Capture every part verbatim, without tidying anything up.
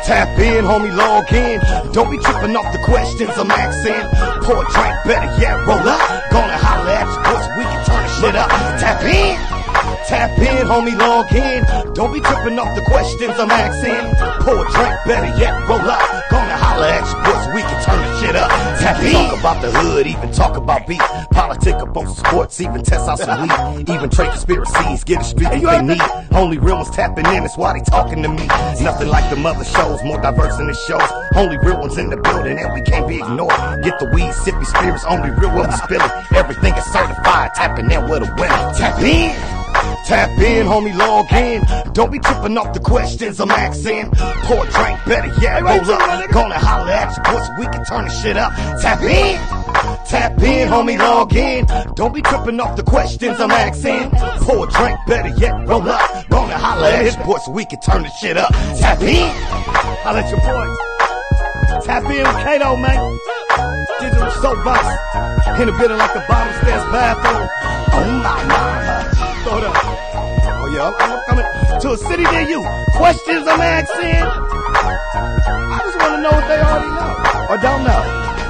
Tap in, homie, log in. Don't be tripping off the questions I'm asking. Pour a drink, better yet, roll up. Gonna holler at you, boys, we can turn the shit up. Tap in. Tap in, homie, log in. Don't be tripping off the questions I'm asking. Pour a drink, better yet, roll up. Gonna holler at you, boys, we can turn the shit up. Tap in. Talk about the hood, even talk about beef. Politic about sports, even test out some weed. Even trade conspiracies, get a street if they need. Only real ones tapping in, that's why they talking to me. Nothing like the mother shows, more diverse than the shows. Only real ones in the building, and we can't be ignored. Get the weed, sippy spirits, only real ones spilling. Everything is certified, tapping in with a winner. Tap in. Tap in, homie, log in. Don't be tripping off the questions I'm asking. Pour a drink, better yet, roll up. Gonna holler at you, boys, we can turn the shit up. Tap in. Tap in, homie, log in. Don't be tripping off the questions I'm asking. Pour a drink, better yet, roll up. Gonna holler at you, boys, we can turn the shit up. Tap in. Holla at your boys. Tap in with Kato, man. Digital soapbox. In the building like the bottom stairs bathroom. Oh my mama. Throw it up. Oh yeah, I'm coming to a city near you. Questions I'm asking. I just want to know what they already know or don't know.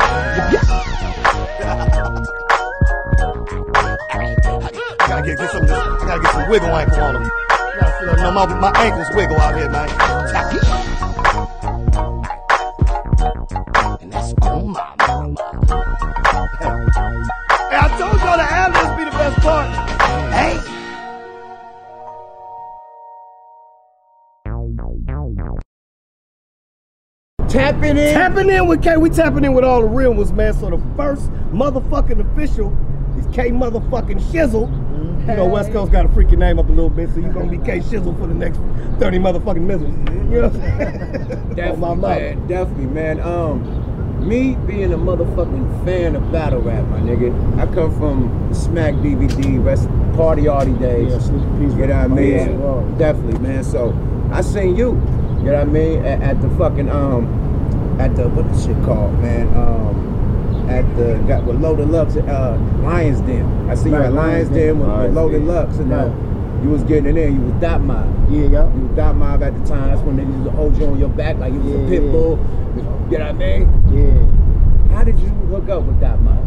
I gotta get, get some. I gotta get some wiggle ankle on them. I gotta feel, no, my, my ankles wiggle out here, man. Tap it. And that's on my mama. Hey, I told y'all the ad-libs be the best part. Hey. Tapping in. Tapping in with K. We tapping in with all the real ones, man. So the first motherfucking official is K motherfucking Shizzle. Mm-hmm. You know, West Coast got to freak your name up a little bit, so you're going to be K Shizzle for the next thirty motherfucking missiles. You know what I'm saying? Definitely, man. Definitely, man. Um, me being a motherfucking fan of battle rap, my nigga. I come from Smack D V D, rest Party Arty days. Yeah, you know what I mean? Oh, yeah. Definitely, man. So I seen you. You know what I mean? At, at the fucking um, at the what the shit called, man? Um, at the got with Loaded Lux, uh, Lions Den. I see right, you at Lions Den with, with Loaded Lux, and right. uh, you was getting it in. You was Dot Mob. Yeah, yeah. You was Dot Mob at the time. That's when they used to hold you on your back like you was yeah, a pit bull. You know what I mean? Yeah. How did you hook up with Dot Mob?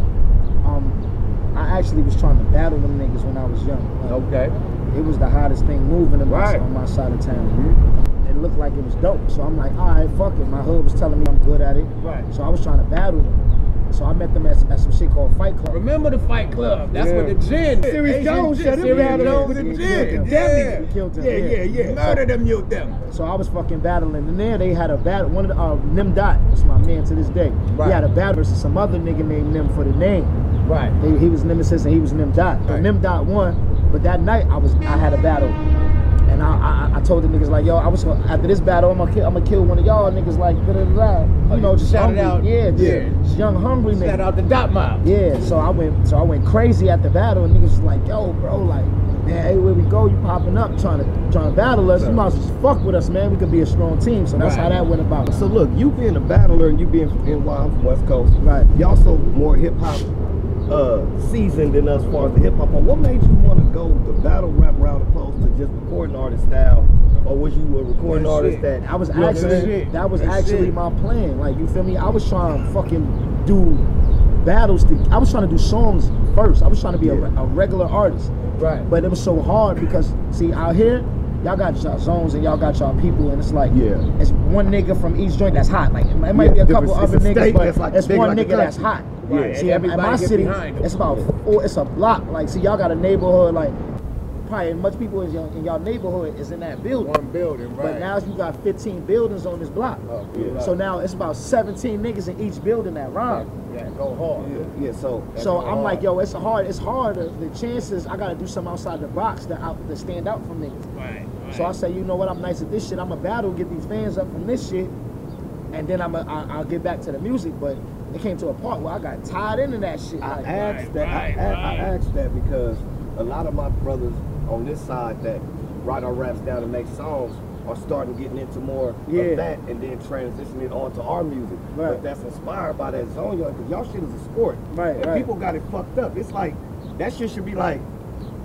Um, I actually was trying to battle them niggas when I was young. Like, okay. It was the hottest thing moving in my, right. on my side of town. Mm-hmm. It looked like it was dope, so I'm like, all right, fuck it. My hood was telling me I'm good at it, right? So I was trying to battle them. So I met them at, at some shit called Fight Club. Remember the Fight Club? That's yeah. what the gin. Serious Jones shut him down with the gin. Yeah, we killed him. Yeah, yeah, yeah. yeah. Murdered them, you them. So I was fucking battling, and there they had a battle. One of the uh, Nim Dot, that's my man to this day. Right. He had a battle versus some other nigga named Nim for the name. Right. He, he was Nemesis and he was Nim Dot. Right. Nim Dot won, but that night I was I had a battle. And I, I I told the niggas like, yo, I was after this battle, I'm gonna kill, I'm gonna kill one of y'all niggas like, da da da. You know, just shout hungry. it out. Yeah, yeah. Just young hungry nigga. Shout out the Dot Mob. Yeah, so I went, so I went crazy at the battle, and niggas was like, yo, bro, like, man, hey, where we go? You popping up, trying to trying to battle us? You might as well just fuck with us, man. We could be a strong team. So that's right. how that went about. So look, you being a battler and you being from N Y, I'm from West Coast. Right. Y'all so more hip hop uh, seasoned than us as far as the hip hop. What made you want to go the battle rap route opposed to just recording artist style? Or was you a recording That's artist shit. that I was you know actually that was That's actually shit. my plan. Like, you feel me? I was trying to fucking do battles. To, I was trying to do songs first. I was trying to be yeah. a, a regular artist. Right. But it was so hard because see out here, y'all got y'all zones and y'all got y'all people, and it's like yeah. it's one nigga from each joint that's hot. Like it might yeah, be a couple other niggas, but like it's one like nigga that's hot. Right. Yeah. See, in my city, it's about four, it's a block. Like, see, y'all got a neighborhood like. Probably as much people as your, in y'all neighborhood is in that building. One building, right. But now you got fifteen buildings on this block. Oh, yeah. So now it's about seventeen niggas in each building that rhyme. Yeah, go hard. Yeah, yeah so so I'm hard. like, yo, it's hard. It's hard. The chances I gotta do something outside the box to out to stand out from niggas. Right, right. So I say, you know what? I'm nice at this shit. I'm a battle, get these fans up from this shit, and then I'm a, I, I'll get back to the music. But it came to a part where I got tied into that shit. I like, asked right, that. Right, I, right. I asked that because a lot of my brothers on this side that write our raps down and make songs are starting getting into more yeah. of that and then transitioning onto our music. Right. But that's inspired by that zone, y'all, because y'all shit is a sport. Right, and right. people got it fucked up. It's like, that shit should be like,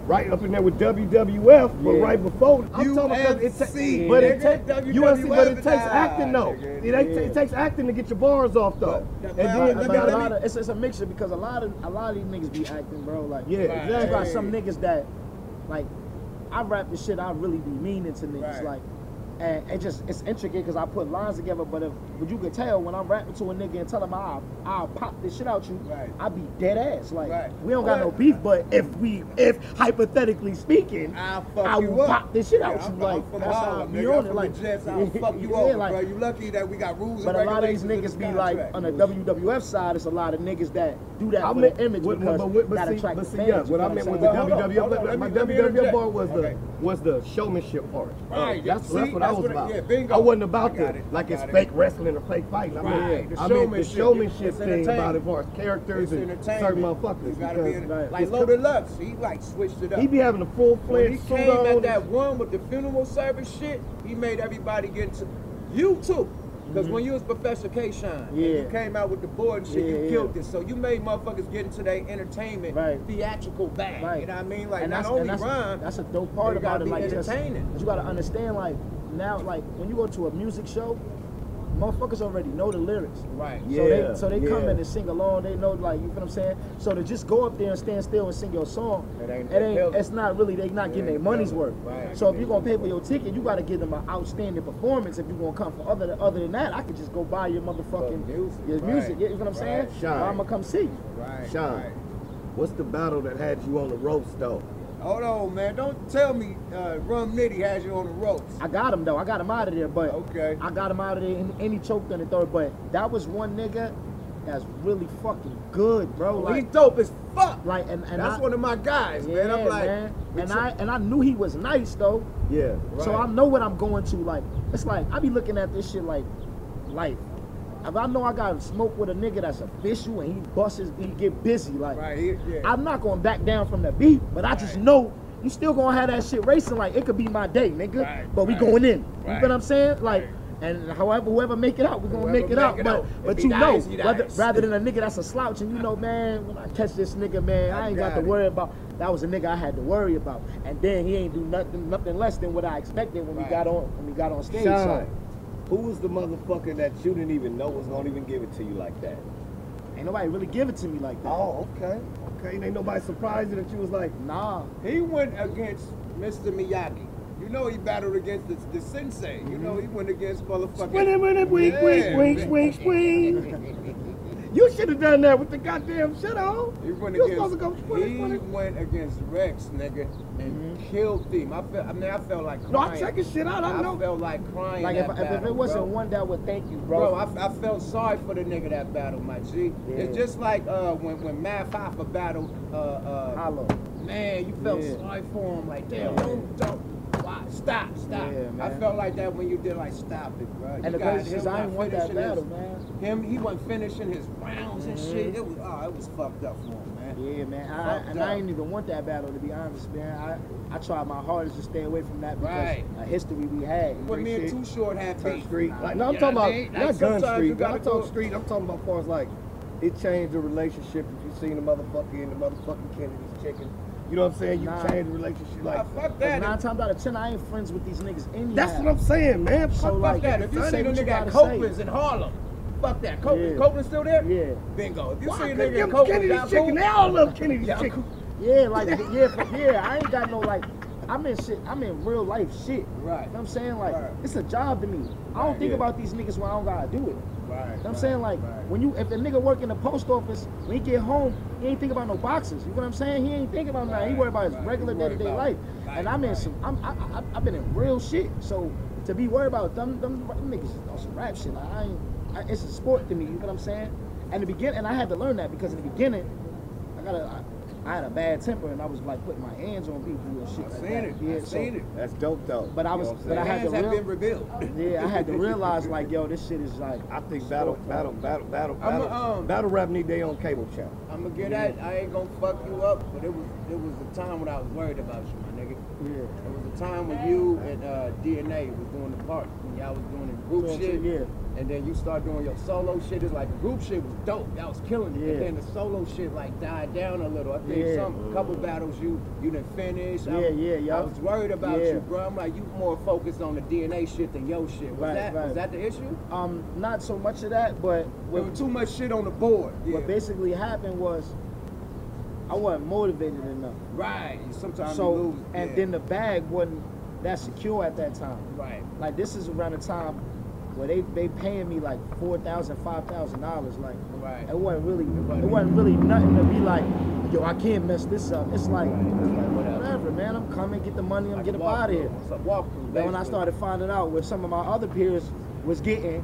right up in there with W W F, but Yeah. right before. I'm talking about U F C, it ta- but it nigga. takes U F C, but it takes W W F, acting though. nigga. It, ain't- Yeah. it takes acting to get your bars off though. But- And but- then but- you But but a got lot of, it's, it's a mixture because a lot of a lot of these niggas be acting, bro. Like, Yeah, you exactly. got some niggas that, like, I rap the shit I really be meaning to niggas, Right. like, and it just it's intricate because I put lines together. But if, but you can tell when I'm rapping to a nigga and tell him I'll, I'll pop this shit out you, Right. I be dead ass. Like, Right. we don't got no But- beef, but if we, if hypothetically speaking, I'll fuck I you will up. pop this shit out Yeah, you. I'm, Like, I'm from that's how I Harlem, be nigga. on I'm it. from Like, the Jets. I'll fuck you yeah, over, like- bro. You lucky that we got rules But and a lot of these regulations niggas in be this like, contract. on the W W F side, it's a lot of niggas that do that I for meant, the image but, because but, but, but that see, attract but the see, fans. yeah, you what know I I'm meant with saying? the But hold on, W W F, hold on, let my me- let me W W F interject. part was Okay. the was the showmanship part. Right, Uh, that's, see, that's what I that's was what it- about. yeah, bingo. I wasn't about I the got it, like I it's got it. fake wrestling or fake fighting. I mean, Right, the I mean the showmanship. showmanship It's thing about entertainment. it, as far as characters It's and entertainment. certain You motherfuckers. gotta be because in, Right. like it's Loaded Lux. He like switched it up. He be having a full when he fledged suit came on. at that one with the funeral service shit, he made everybody get into you too. Because when you was Professor K Shine, and Yeah. you came out with the board and shit, Yeah, you yeah. killed it. So you made motherfuckers get into their entertainment Right. theatrical bag. Right. You know what I mean? Like And not that's, only and that's, rhyme, that's a dope part they about gotta it. be Like, just, entertaining. you gotta understand, like, now, like, when you go to a music show, motherfuckers already know the lyrics. Right. So Yeah, they, so they come yeah. in and sing along. They know, like, you feel what I'm saying. So to just go up there and stand still and sing your song, It ain't- it ain't. it It's not really. They not It getting their ain't money's building. worth. Right. So if you're gonna pay for your ticket, you gotta give them an outstanding performance. If you're gonna come for other than, other than that, I could just go buy your motherfucking For music, your right, music. You know what I'm saying? right. Shine. I'm gonna come see you. Right. Sean, Right. what's the battle that had you on the ropes though? Hold on, man. Don't tell me uh, Rum Nitty has you on the ropes. I got him though. I got him out of there, but Okay. I got him out of there and, and he choked on the third. But that was one nigga that's really fucking good, bro. He's Like, dope as fuck. like and, and That's I, one of my guys, yeah, man. I'm like, man. we And took- I and I knew he was nice though. Yeah. So Right. I know what I'm going to. Like, it's like I be looking at this shit like life. If I know I got smoke with a nigga that's official and he busts his, he get busy, like right here, yeah. I'm not gonna back down from the beat, but I just Right. know you still gonna have that shit racing. Like it could be my day, nigga, Right, but we right, going in. You right, know what I'm saying? Like, right. and however whoever make it out, we gonna Whoever make it make out. it but out. but If he you know, dies, he rather, dies. rather than a nigga that's a slouch, and you know, man, when I catch this nigga, man, I I ain't got, got to it. worry about. That was a nigga I had to worry about, and then he ain't do nothing, nothing less than what I expected when we Right. got on, when we got on stage. Sean, So, who was the motherfucker that you didn't even know was gonna even give it to you like that? ain't nobody really give it to me like that. Oh, okay. Okay, ain't nobody surprised you that you was like, Nah. He went against Mister Miyagi. You know he battled against the, the sensei. You know he went against motherfucking. wait, wait, wait, Yeah, wait, wait, man. wait, wait. You should have done that with the goddamn shit on. He went You against. supposed to go twenty, he twenty. went against Rex, nigga, and killed him. I felt. I mean, I felt like No, crying. I'm checking shit out. I I know. felt like crying. Like if, that if, if battle, it wasn't bro. one that would thank you, bro. Bro, I, I felt sorry for the nigga that battled, my G. Yeah. It's just like uh, when when Math Hoffa battled uh, uh, Hollow. man, you felt Yeah. sorry for him. Like, damn, Yeah. don't, don't, why, stop, stop. Yeah, I man. felt like that when you did like, stop it, bro. And You the got crazy is him I not ain't want that finishing battle, his- man. Him, he wasn't finishing his rounds and Mhm. shit. It was, oh, it was fucked up for him, man. Yeah, man. I, Fucked and I up. ain't even want that battle, to be honest, man. I, I tried my hardest to stay away from that because Right. a history we had. When me and shit. Too Short had Touch beef. Street. Like, no, I'm You talking know about what I mean? not Like, Gun sometimes Street. you But I'm gotta talking do- Street. I'm talking about far as like it changed the relationship. If you seen the motherfucker in the motherfucking Kennedy's chicken, you know what I'm saying? You Nah. change the relationship. Ah, Like fuck Cause that. nine times out of ten, I ain't friends with these niggas anyhow. that's what I'm saying, man. So, Fuck like, Fuck that. If you Say see the what you nigga at gotta Copeland's say. in Harlem, fuck that. Copeland, Yeah. Copeland's still there? Yeah. Bingo. If you Why see a couldn't nigga them in Copeland's, Kennedy's y'all chicken? cool? They all love Kennedy's Y'all chicken. cool? Yeah, like yeah, for, yeah. I ain't got no like. I'm in shit. I'm in real life shit. Right. You know what I'm saying? Like Right. it's a job to me. I don't Right, think yeah. about these niggas when I don't gotta do it. Right. You know what I'm saying? Like, when you, if the nigga work in the post office, when he get home, he ain't think about no boxes. You know what I'm saying? He ain't thinking about nothing. He Right, worry about his right. regular He worry day-to-day about life. life, And I'm in right. some, I'm, I, I, I've been in real shit. So, to be worried about them, them, them niggas on some rap shit, I ain't, I, it's a sport to me, you know what I'm saying? And the begin, and I had to learn that because in the beginning, I got a, I, I had a bad temper and I was like putting my hands on people and shit I've like seen that. it. Yeah, I've so- seen it. That's dope though. But I You was- know what I'm but I saying? had Hands to have real- been revealed. Yeah, I had to realize like, yo, this shit is like, I think battle, battle, battle, battle, I'm a, battle, um, battle rap need their own cable channel. I'm gonna get at. I ain't gonna fuck you up, but it was it was a time when I was worried about you, my nigga. Yeah. It was a time when you and uh, D N A was doing the part, when y'all was doing the group Doing shit, shit, yeah. and then you start doing your solo shit. It's like the group shit was dope. Y'all was killing it, Yeah. and then the solo shit like died down a little. I think Yeah. some couple battles you you didn't finish. I, Yeah, yeah, yeah. I was worried about Yeah. you, bro. I'm like you more focused on the D N A shit than your shit. Was Right, that right. was that the issue? Um, not so much of that, but There what, was too much shit on the board. Yeah. what basically happened was I wasn't motivated enough. Right. Sometimes So, you lose. and yeah. then the bag wasn't that secure at that time. right. Like this is around the time where they they paying me like four thousand, five thousand dollars. Like Right. it wasn't really wasn't- it wasn't really nothing to be like, yo, I can't mess this up. It's like, Right. It's like whatever. whatever, man. I'm coming, get the money, I'm Like get a up out of here. walkthrough. It's a walkthrough. Then when I basically. started finding out what some of my other peers was getting,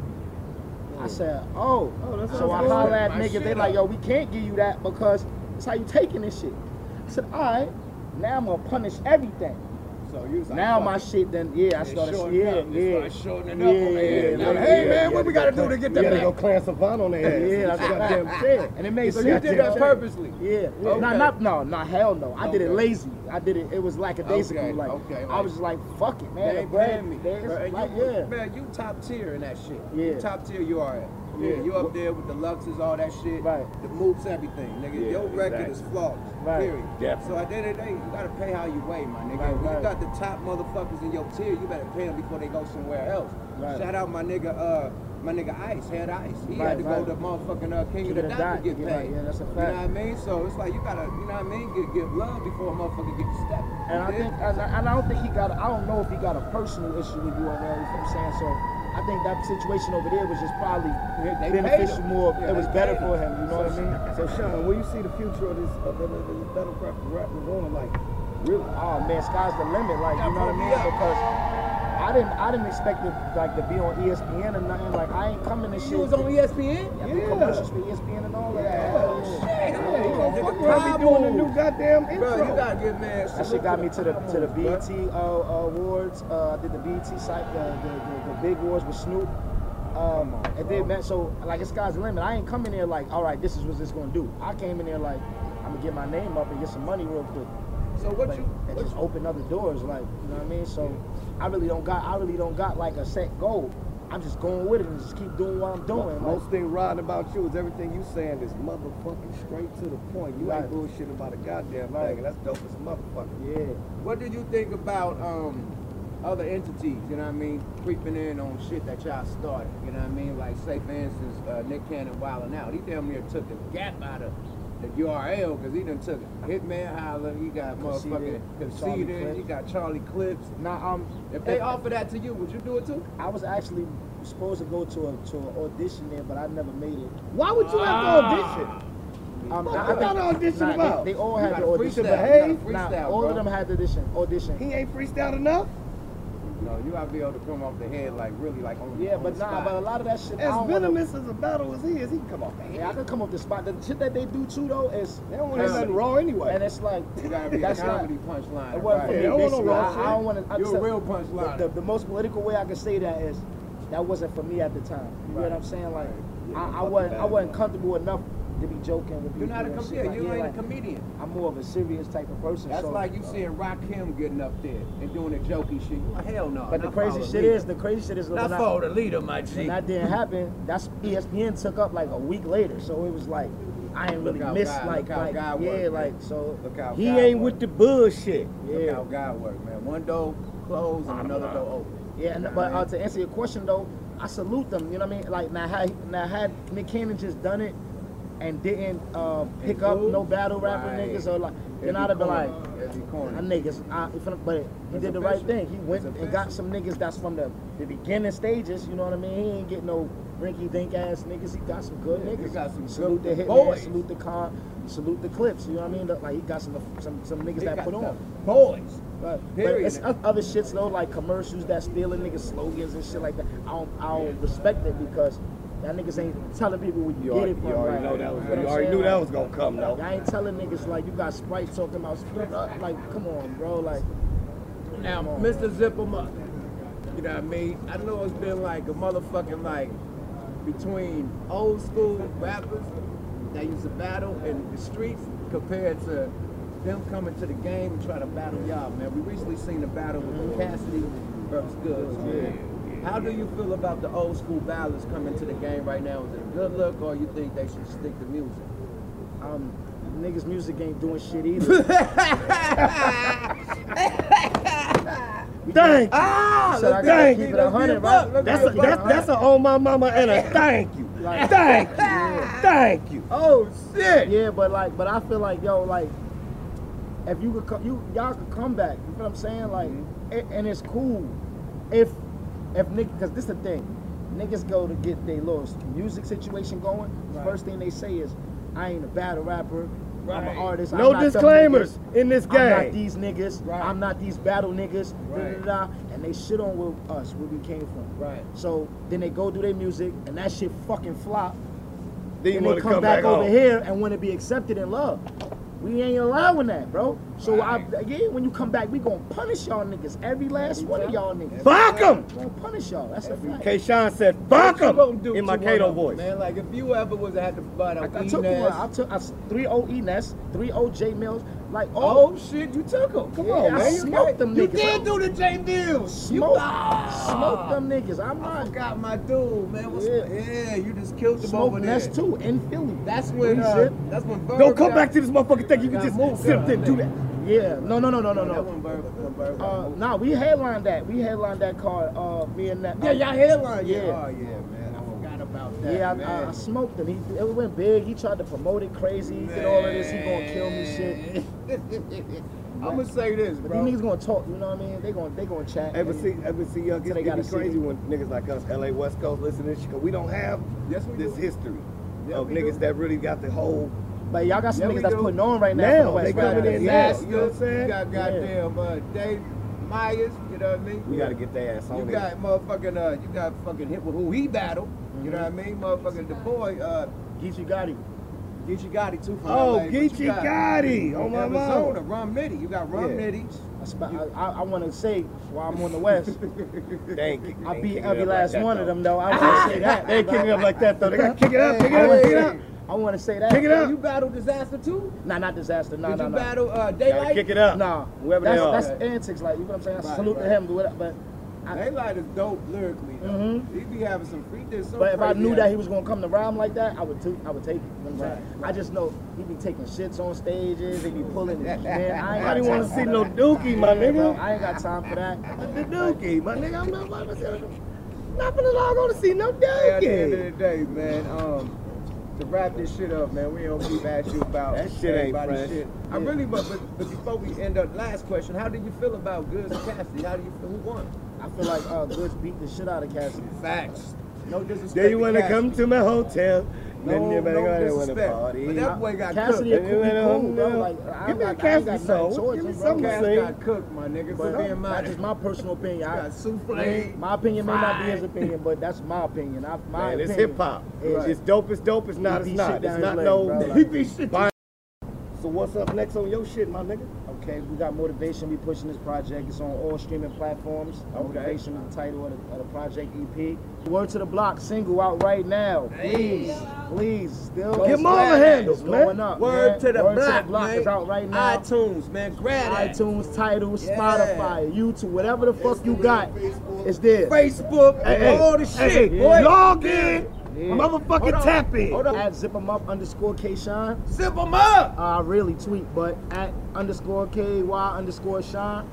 I said, oh, Oh, that's so I good. holler at My niggas. shit They like, up. yo, we can't give you that because it's how you taking this shit. I said, all right, now I'm gonna punish everything. So you was like, Now fuck my it. shit, then yeah, I It started, shortened yeah, up. It yeah, started shortening yeah, up on their head. yeah, Like, yeah, hey yeah, man, yeah, what we gotta do to get You that gotta back? go clan Savant on their ass. yeah, that's Shit. goddamn shit, and it made So sense. you did that Yeah. purposely? Yeah, Okay. not not no, not hell no. I did it Okay. lazy. I did it. It was lackadaisical. Okay, Like okay, I right. was just like, fuck it, They man. ain't the bread- paying me. they- it's Bro, and like, you, yeah. Man, you top tier in that shit. Yeah. You top tier you are at. Yeah, Yeah. you up there with the Luxes, all that shit. Right. The moops, everything. Nigga, Yeah, your record exactly. is flawless. Right. Period. Definitely. So at the end of the day, you gotta pay how you weigh, my nigga. Right, when right. you got the top motherfuckers in your tier, you better pay them before they go somewhere else. Right. Shout out my nigga, uh, my nigga Ice, Head Ice. He Right, had to right. go to motherfucking uh, King, King of the of the Dot Dot to get to get paid. right. Yeah, that's a You know fact. what I mean? So it's like you gotta, you know what I mean? Get, get love before a motherfucker get the step. And I You dig? think, and I, and I don't think he got. I don't know if he got a personal issue with U R L. You know what I'm saying? So I think that situation over there was just probably They paid beneficial him. more. Yeah, it was they better paid for him. him. You know what I mean? So Sean, where you see the future of this of the, the, the battle rap rap was going like really? Oh man, sky's the limit. Like Yeah, you know what I bro, mean? yeah. Because I didn't, I didn't expect it like to be on E S P N or nothing. Like I ain't coming and shit. You was on E S P N? Yeah, I did commercials for E S P N and all of that. Yeah, Yeah. shit. Yeah, you Yeah, gonna nigga, fuck around be doing the new goddamn intro. Bro, you gotta give man. That shit got me to the to the B E T uh, awards. Uh, I did the B E T site, the, the, the, the big awards with Snoop. Um, and then man, so like it's sky's the limit. I ain't coming there like, all right, this is what this gonna do. I came in there like, I'm gonna get my name up and get some money real quick. So what Like, you? and What just you open other doors, like you know what I mean. So I really don't got, I really don't got like a set goal. I'm just going with it and just keep doing what I'm doing. Like, Most thing riding about you is everything you saying is motherfucking straight to the point. You Right. ain't bullshit about a goddamn Right. thing, and that's dope as a motherfucker. yeah. what did you think about um other entities? You know what I mean? Creeping in on shit that y'all started. You know what I mean? Like say for instance, uh, Nick Cannon wilding out. He damn near took the gap out of the U R L because he done took Hitman Holler. He got motherfucking Conceited, Charlie Conceited. He Clips. got Charlie Clips. Now um, If they offer that to you, would you do it too? I was actually supposed to go to a to an audition there, but I never made it. Why would you have to audition? Um, What I you gotta audition nah, about? They, they all You had gotta to audition. freestyle. behave? You gotta Nah, freestyle, all bro. of them had to audition. Audition. He ain't freestyled enough? No, you gotta be able to come off the head like really like on Yeah, on but the nah, spot. but a lot of that shit. I As don't wanna, venomous as a battle as he is, he can come off the head. yeah, I can come up the spot. The shit that they do too though is They don't want to hear Comedy. nothing raw anyway. and it's like You gotta be a that's not. comedy punchline. It wasn't for Yeah, me. they don't want no Basically, raw I, shit. I don't want to. You're a real punchline. The, the most political way I can say that is that wasn't for me at the time. You know Right. what I'm saying? Like Yeah, I, I fuck wasn't the I bad wasn't man. comfortable enough to be joking with You're people not a and com- shit yeah, like- you yeah, ain't like, a comedian. I'm more of a serious type of person. That's so. like you seeing Rakim getting up there and doing the jokey shit. You like, hell no. But the not crazy follow shit leader. is, the crazy shit is Not when I- follow the leader, my G. when that didn't happen, that's E S P N took up like a week later. So it was like I ain't really Look how miss God- like look how like God yeah, work, man. like so Look how He God ain't work. with the bullshit. Look yeah. how God work, man. One door closed and another door open. Yeah, and, You know but what I uh, mean? to answer your question though, I salute them. You know what I mean? Like now, had now had Nick Cannon just done it and didn't uh, pick up Improve? no battle rapper Right. niggas or like, It'd then I'd have been corny. like, It'd be corny. my niggas. I, if I- but he It's did the right official. thing. He went It's and got official. some niggas that's from the, the beginning stages. You know what I mean? He ain't get no rinky dink ass niggas. He got some good Yeah, he niggas. got some salute good the Hitman, boys. salute the con, salute the Clips. You know what I mean? The- Like he got some some some niggas They that got put the on. boys. But, but Period. it's oth- other shits though, like commercials that stealing niggas slogans and shit like that. I don't, I don't respect it because y'all niggas ain't telling people where you, You get already, it from. you already like, know that was. you know You what I'm already saying? knew that Like, was gonna come though. Y'all ain't telling niggas like you got Sprite talking about split up. Like, come on, bro. Like, Now, come on. Mister Zip 'em Up. You know what I mean? I know it's been like a motherfucking like between old school rappers that used to battle in the streets compared to them coming to the game and trying to battle y'all, man. We recently seen a battle with Cassidy versus Goods, man. How do you feel about the old school battles coming to the game right now? Is it a good look, or you think they should stick to music? Um, niggas' music ain't doing shit either. Thank you. Ah, So I gotta thank keep you. it a hundred, right? That's a, that's, that's a oh my mama and a thank you. Like- Thank you. Thank you. Oh shit! Yeah, but like, but I feel like, yo, like, if you could, come, you y'all could come back. You know what I'm saying? Like, it, and it's cool if, if niggas, because this the thing, niggas go to get their little music situation going. The Right. first thing they say is, I ain't a battle rapper. I'm Right. an artist. No I'm not them disclaimers niggas. in this I'm not game. these niggas. Right. I'm not these battle niggas. Right. Da, da, da, and they shit on where us, where we came from. Right. So then they go do their music, and that shit fucking flop. Then you And want they to come, come back, back over home. here and want to be accepted and loved. We ain't allowing that, bro. So I, yeah, when you come back, we gonna punish y'all niggas. Every last one of y'all niggas. Fuck 'em. We gonna punish y'all. That's a fact. K-Sean said, fuck What you gonna him do in my to one Kato of them, voice. man. Like if you ever was had to butt I, out I took one. I took I, three O E Ness, three O J Mills. Like, oh, Oh shit, you took them. Come Yeah, on, I man. You smoked got- them You niggas. did do the J Mills. smoke, Ah. smoke them niggas. I'm I not. forgot my dude, man. What's Yeah. yeah. You just killed them Smoke over there. Ness too in Philly. That's when. Three Uh, zip. that's when. Bird Don't come got- back to this motherfucking thing. You can got just moved sit up, up there and do that. Yeah. No, no, no, no, no, That no. one Bird. When Bird got Uh, moved. nah, we headlined that. We headlined that car. Uh, me and that. Yeah, uh, y'all headline. Yeah. Yeah. Oh yeah, man. I forgot about that. Yeah, I, man. I, I smoked him. He it went big. He tried to promote it crazy. He did all of this. He gonna kill me, shit. I'm gonna say this, But bro. these niggas gonna talk. You know what I mean? They gonna they gonna chat. Ever see, ever see, uh, So get, they it gotta be see crazy it. when niggas like us, L A West Coast, listen to this shit, 'cause we don't have Yes, we this do. history Yeah, of we niggas do. that really got the whole. But y'all got some Yeah, niggas we that's do. putting on right now. Now, from the they West coming Coast. in Yeah, now, you you know what I'm saying? You got goddamn uh, Dave Myers, you know what I mean? We gotta get their ass on You it. got motherfucking, uh, you got fucking hit with who he battled, you know what I Mm-hmm. mean? Motherfucking the boy, uh, Geechee Gotti. Geechee Gotti too from Oh, L A. What you Geechee got? Gotti, on my Arizona, mouth. Rum Nitty. You got Rum Yeah. Nitty. I, sp- I, I, I want to say while I'm on the West, Thank you. I They beat kick it every up like last that, one though. of them though. I want to say that. They ain't kicking it up like that though. They gotta kick it up, kick it up, Hey, kick it up. I want to say that. Kick it up. You battled Disaster too? Nah, not disaster. Nah, Did nah, you nah. battle uh, Gotta Daylight? kick it up. Nah, Whoever that's, they are. that's antics. Like, you know what I'm saying? I Right, salute right. to him, but, but I, Daylight is dope lyrically though. Mhm. He be having some free diss. so but if I crazy knew ass- that he was gonna come to rhyme like that, I would take, I would take it. You know what I'm Right, saying? I just know he be taking shits on stages. He be pulling it. Man, I ain't I got didn't want to time see for no that. dookie, my Yeah, bro, nigga. I ain't got time for that. The dookie, my nigga. I'm not about to see not finna log on to see no Hey, at the end of dookie. the day, man, um, to wrap this shit up, man, we don't keep asking you about That shit ain't everybody's fresh. shit. I Yeah. really, but, but but before we end up, last question: how do you feel about Goods and Cassidy? How do you feel? Who won? I feel like uh, Goods beat the shit out of Cassidy. Facts. No disrespect. Do you want wanna come to my hotel? No, Then you better no go there with a disrespect. party. But that boy got Cassidy cooked. a cool, he cool, bro. Yeah. Like, I Give ain't me a got, I ain't Cassidy got nothing song. towards Give me him, bro. something to Cass sing. got cooked, my nigga. But For being that's mad. just my personal opinion. I, Got souffle. my opinion may not be his fried. opinion, but that's my opinion. I, my Man, it's opinion hip hop. is- It's dope, it's dope, it's not, He it's beat shit not. It's down not his no. leg, bro. He beat shit. Fine. So what's up next on your shit, my nigga? Okay, we got Motivation. We pushing this project. It's on all streaming platforms. Okay. Motivation is the title of the, of the project E P. Word to the Block single out right now. Please, please, still. Give it's them all the going- handles, it's man. going up. Word man. to the Word block, to the Block man. is out right now. iTunes, man. Grab that. iTunes, Tidal, Yeah. Spotify, YouTube, whatever the fuck you got, it's there. Facebook, Hey, hey, all the hey, shit, hey, boy. log in. Yeah. Motherfucking Hold on. tap in. Hold on. At zip 'em up underscore K Shine. Zip them up. I really tweet, but at underscore K Y underscore Shine.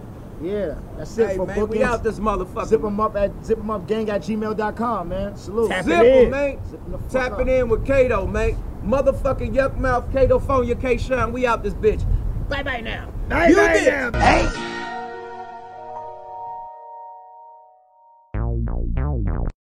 Yeah, that's it Hey, for man, bookings. we out this motherfucker. Zip 'em up at zip 'em up gang at gmail dot com, man. Salute. Tap Zip it in. 'em, man. Zip 'em the fuck Tapping up. in with Kato, man. Motherfucking yuck mouth Kato phone your K Shine. We out this bitch. Bye bye now. Hey, You hey, did. now. Hey.